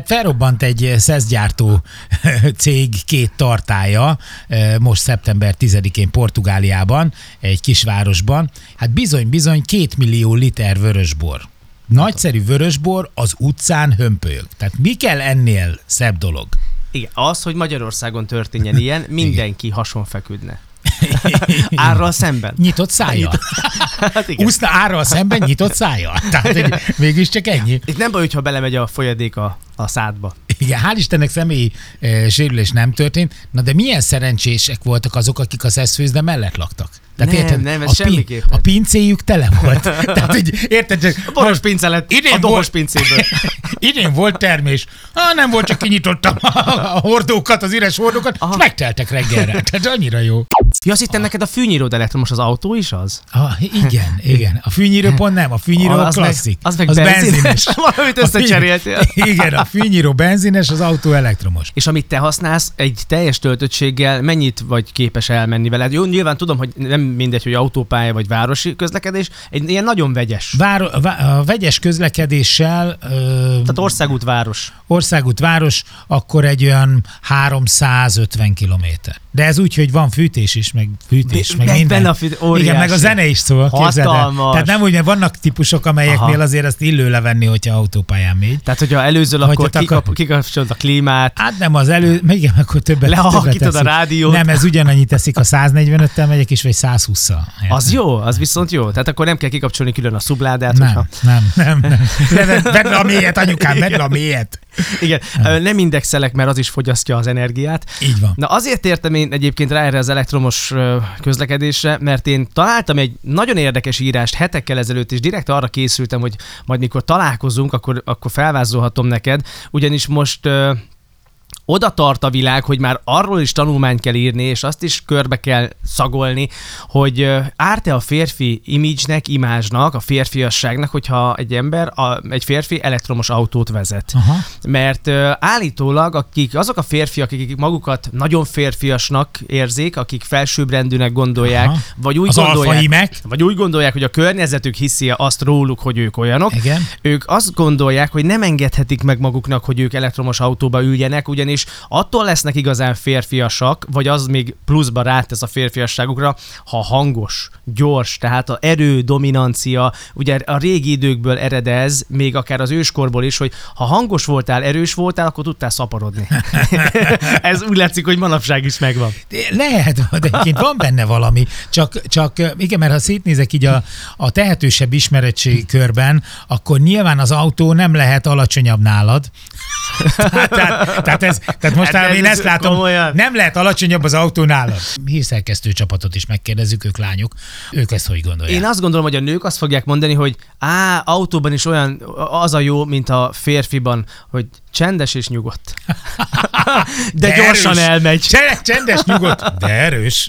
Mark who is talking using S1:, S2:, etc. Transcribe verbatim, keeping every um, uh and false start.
S1: Felrobbant egy szeszgyártó cég két tartálya most szeptember tizedikén Portugáliában, egy kisvárosban. Hát bizony-bizony két millió liter vörösbor. Nagyszerű vörösbor az utcán hömpölyög. Tehát mi kell ennél szebb dolog?
S2: Igen, az, hogy Magyarországon történjen ilyen, mindenki hasonfeküdne. Árral szemben.
S1: Nyitott szája. Hát úszna árral szemben nyitott szája. Tehát mégis csak ennyi.
S2: Itt nem baj, hogyha belemegy a folyadék a, a szádba.
S1: Igen, hál' Istennek személyi e, sérülés nem történt. Na de milyen szerencsések voltak azok, akik a szeszfőzde mellett laktak? Tehát
S2: nem,
S1: érted,
S2: nem, ez
S1: a
S2: semmiképpen.
S1: A pincéjük tele volt. Tehát, hogy érted, csak...
S2: A boros pince lett a dohos pincéből.
S1: Idén volt termés. Ah, nem volt, csak kinyitottam a hordókat, az üres hordókat, és megteltek reggelre. Tehát annyira jó.
S2: Ja, azt hittem neked a fűnyíród elektromos, az autó is az?
S1: Ah, igen, igen. A fűnyíró pont nem, a fűnyíró
S2: az
S1: klasszik.
S2: Meg, az meg az benzines. benzines. Valamit összecseréltél.
S1: Igen, a fűnyíró benzines, az autó elektromos.
S2: És amit te használsz, egy teljes töltöttséggel mennyit vagy képes elmenni veled? Jó, nyilván tudom, hogy nem mindegy, hogy autópálya vagy városi közlekedés, egy ilyen nagyon vegyes.
S1: Vár, a vegyes közlekedéssel... Ö,
S2: Tehát országút, város.
S1: Országút, város, akkor egy olyan háromszázötven kilométer. De ez úgy, hogy van fűtés is, meg fűtés,
S2: de,
S1: meg minden.
S2: A fűt,
S1: igen, meg a zene is szól.
S2: Hatalmas.
S1: Tehát nem úgy, mert vannak típusok, amelyeknél Aha. azért azt illő levenni, hogyha autópályán megy.
S2: Tehát, hogyha előzöl, akkor kikap, kikapcsolod a klímát.
S1: Hát nem az elő, igen, akkor többet,
S2: lehalkítod a rádiót.
S1: Nem, ez ugyanannyit teszik, a száznegyvenöttel megyek is, vagy százhússzal.
S2: Az jó, az viszont jó. Tehát akkor nem kell kikapcsolni külön a szubládát.
S1: Nem,
S2: hogyha...
S1: nem, nem, nem. Vedd le a mélyet, anyukám, vedd le a mélyet.
S2: Igen, nem. nem indexelek, mert az is fogyasztja az energiát.
S1: Így van.
S2: Na azért értem én egyébként rá erre az elektromos közlekedésre, mert én találtam egy nagyon érdekes írást hetekkel ezelőtt, és direkt arra készültem, hogy majd mikor találkozunk, akkor, akkor felvázolhatom neked, ugyanis most... oda tart a világ, hogy már arról is tanulmányt kell írni, és azt is körbe kell szagolni, hogy árt-e a férfi image-nek, imázsnak, a férfiasságnak, hogyha egy ember, a, egy férfi elektromos autót vezet.
S1: Aha.
S2: Mert uh, állítólag akik, azok a férfiak, akik magukat nagyon férfiasnak érzik, akik felsőbbrendűnek gondolják, Aha. vagy úgy
S1: az
S2: gondolják, vagy úgy gondolják, hogy a környezetük hiszi azt róluk, hogy ők olyanok,
S1: Igen.
S2: ők azt gondolják, hogy nem engedhetik meg maguknak, hogy ők elektromos autóba üljenek, ugyanis attól lesznek igazán férfiasak, vagy az még pluszba rátesz a férfiasságukra, ha hangos, gyors, tehát az erő, dominancia, ugye a régi időkből eredez, még akár az őskorból is, hogy ha hangos voltál, erős voltál, akkor tudtál szaporodni. Ez úgy látszik, hogy manapság is megvan.
S1: Lehet, de egyébként van benne valami, csak, csak igen, mert ha szétnézek így a, a tehetősebb ismeretségi körben, akkor nyilván az autó nem lehet alacsonyabb nálad. tehát, tehát, tehát, ez, tehát most hát én ezt látom, komolyan. Nem lehet alacsonyabb az autó nálad. Hírszerkesztő csapatot is megkérdezzük, ők lányok, ők ezt hogy gondolják?
S2: Én azt gondolom, hogy a nők azt fogják mondani, hogy á, autóban is olyan, az a jó, mint a férfiban, hogy csendes és nyugodt. de, de gyorsan erős. Elmegy.
S1: Csendes, nyugodt, de erős.